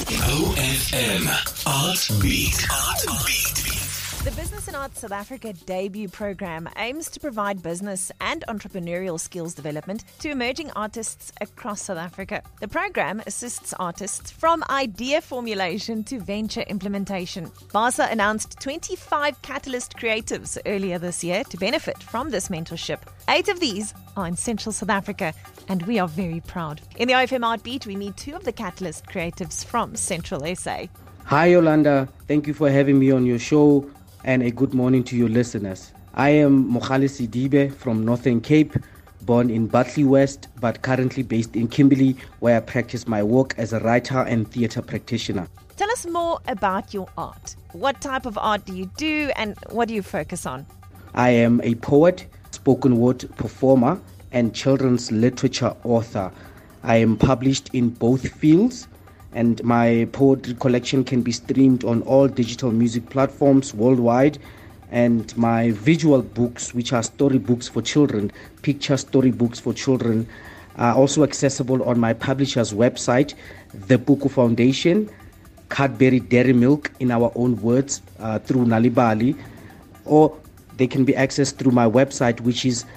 OFM Art Beat. The Business and Arts South Africa debut program aims to provide business and entrepreneurial skills development to emerging artists across South Africa. The program assists artists from idea formulation to venture implementation. BASA announced 25 Catalyst creatives earlier this year to benefit from this mentorship. 8 of these are in Central South Africa, and we are very proud. In the OFM Art Beat, we meet 2 of the Catalyst creatives from Central SA. Hi Yolanda, thank you for having me on your show, and a good morning to your listeners. I am Mogale Sidibe from Northern Cape, born in Bartley West, but currently based in Kimberley, where I practice my work as a writer and theatre practitioner. Tell us more about your art. What type of art do you do, and what do you focus on? I am a poet, spoken word performer, and children's literature author. I am published in both fields, and my poetry collection can be streamed on all digital music platforms worldwide. And my visual books, which are storybooks for children, picture storybooks for children, are also accessible on my publisher's website, The Puku Foundation, Cadbury Dairy Milk, in our own words, through Nalibali, or they can be accessed through my website, which is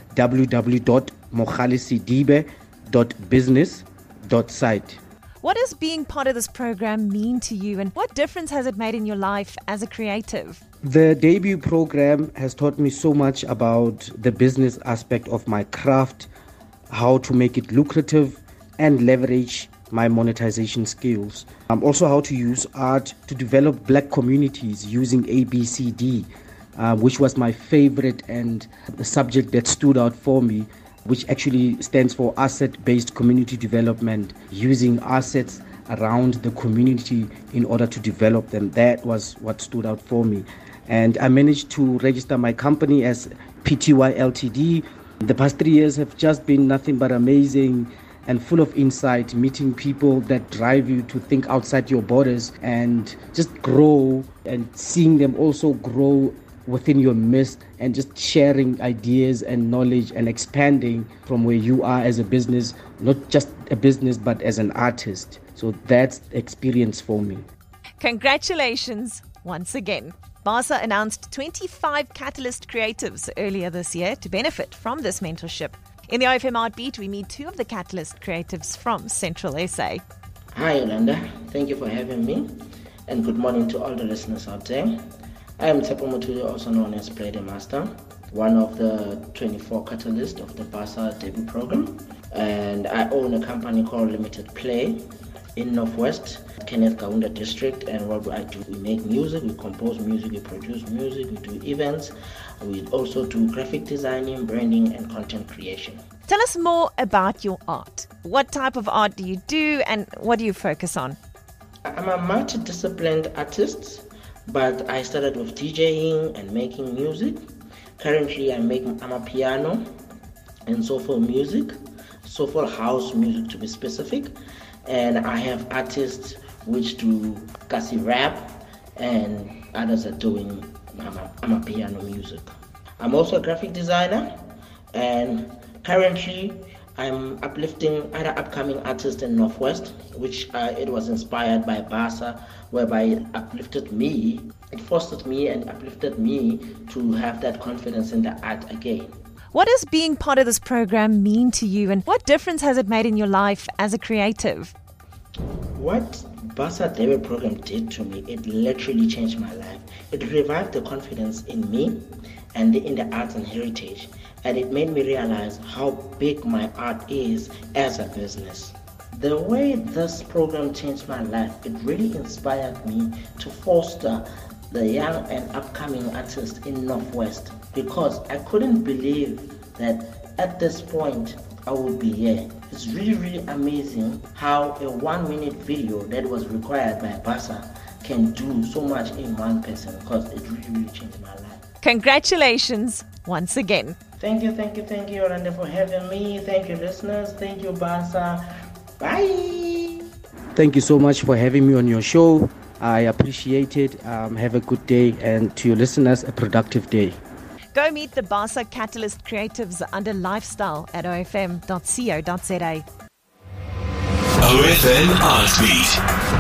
www.mogalesidibe.business.site. What does being part of this program mean to you, and what difference has it made in your life as a creative? The debut program has taught me so much about the business aspect of my craft, how to make it lucrative and leverage my monetization skills. Also how to use art to develop black communities using ABCD, which was my favorite and the subject that stood out for me, which actually stands for asset-based community development, using assets around the community in order to develop them. That was what stood out for me. And I managed to register my company as PTY Ltd. The past 3 years have just been nothing but amazing and full of insight, meeting people that drive you to think outside your borders and just grow, and seeing them also grow within your midst, and just sharing ideas and knowledge and expanding from where you are as a business, not just a business, but as an artist. So that's the experience for me. Congratulations once again. BASA announced 25 Catalyst creatives earlier this year to benefit from this mentorship. In the OFM Art Beat, we meet 2 of the Catalyst creatives from Central SA. Hi Yolanda, thank you for having me, and good morning to all the listeners out there. I am Tsepo Mutuli, also known as Play the Master, one of the 24 Catalysts of the BASA debut program, and I own a company called Limited Play in Northwest, Kenneth Kaunda district. And what I do, we make music, we compose music, we produce music, we do events, we also do graphic designing, branding, and content creation. Tell us more about your art. What type of art do you do, and what do you focus on? I'm a multidisciplined artist, but I started with DJing and making music. Currently, I'm a piano and soulful music, soulful house music to be specific. And I have artists which do kasi rap, and others are doing I'm a piano music. I'm also a graphic designer, and currently I'm uplifting other upcoming artists in Northwest, which it was inspired by BASA, whereby it uplifted me, it fostered me and uplifted me to have that confidence in the art again. What does being part of this program mean to you, and what difference has it made in your life as a creative? What BASA debut program did to me, it literally changed my life. It revived the confidence in me and in the arts and heritage, and it made me realize how big my art is as a business. The way this program changed my life, it really inspired me to foster the young and upcoming artists in Northwest, because I couldn't believe that at this point I would be here. It's really, really amazing how a 1-minute video that was required by BASA can do so much in one person, because it really, really changed my life. Congratulations once again. Thank you, Yolanda, for having me. Thank you, listeners. Thank you, BASA. Bye. Thank you so much for having me on your show. I appreciate it. Have a good day, and to your listeners, a productive day. Go meet the BASA Catalyst creatives under lifestyle at ofm.co.za. OFM Art Beat.